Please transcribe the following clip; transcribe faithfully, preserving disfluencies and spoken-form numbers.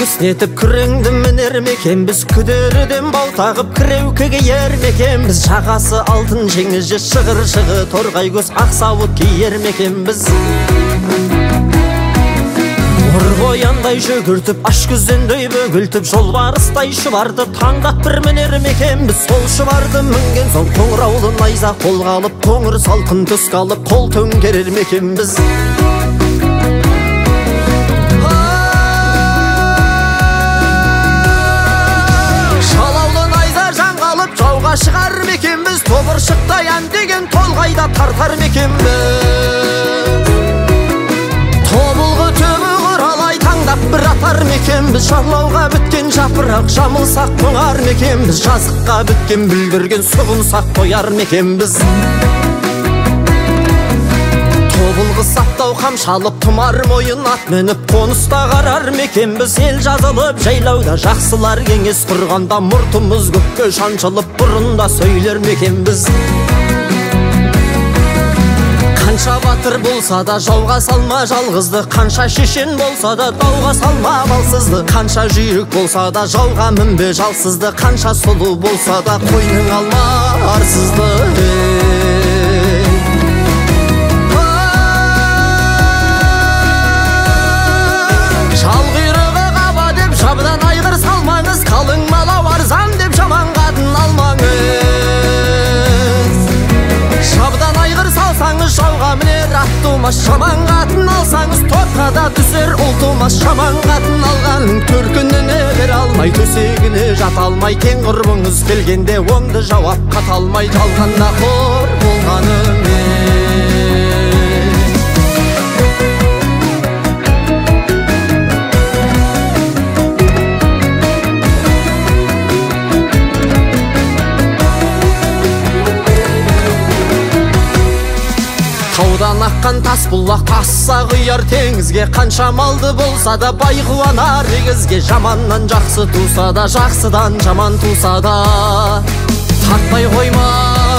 кіснетіп күреңді мінер мекенбіз, күдеріден бау тағып кіреукі киер мекенбіз, жағасы алтын жеңіже шығыр жығы торғай көз ақсауыт киер мекенбіз. Қояндай жүгіртіп, аш күздендей бөгілтіп, жолбарыстай шұбарды таңдап бір мінер мекенбіз. Сол шұбарды мінген соң қоңыраулы найза қолға алып, қоңыр салқын түс қалып, қол төңкерер мекенбіз. Шалаулы найза жаңғалып, жауға шығар мекенбіз, тобыршықтай ән деген толғайда тартар мекенбіз. Тобылғы төбі құралай таңдап бір атар мекенбіз, жарлауға біткен жапырақ жамылсақ тоңар мекенбіз, жазыққа біткен бүлдірген сұғынсақ қояр мекенбіз. Тобылғы саптау қамшалып, тұмар мойын ат мініп, қоныста қарар мекенбіз. Ел жазылып, жайлауда жақсылар кеңес құрғанда, мұртымыз көкке шаншылып, бұрында сөйлер мекенбіз. Қанша батыр болса да жауға салма жалғызды, қанша шешен болса да дауға салма балсызды, қанша жүйрік болса да жауға мінбе жалсызды, қанша сұлу болса да қойның алма арсызды. Жалғырығы қаба деп жабыдан айғыр салмаңыз, қалың мала арзан деп жаман қатын алмаңыз. Жабыдан айғыр салсаңыз жауға мінер ат тумас, жаман қатын алсаңыз топқа да түсер ұл тумас. Жаман қатын алғанның төркініне бере алмай, төсегіне жата алмай, тең құрбыңыз келгенде оңды жауап қата алмай, қалғанда қор болғанымен. Таудан аққан тас бұлақ тасса құяр теңізге, қанша малды болса да бай қуанар егізге. Жаманнан жақсы туса да, жақсыдан жаман туса да тартпай қойма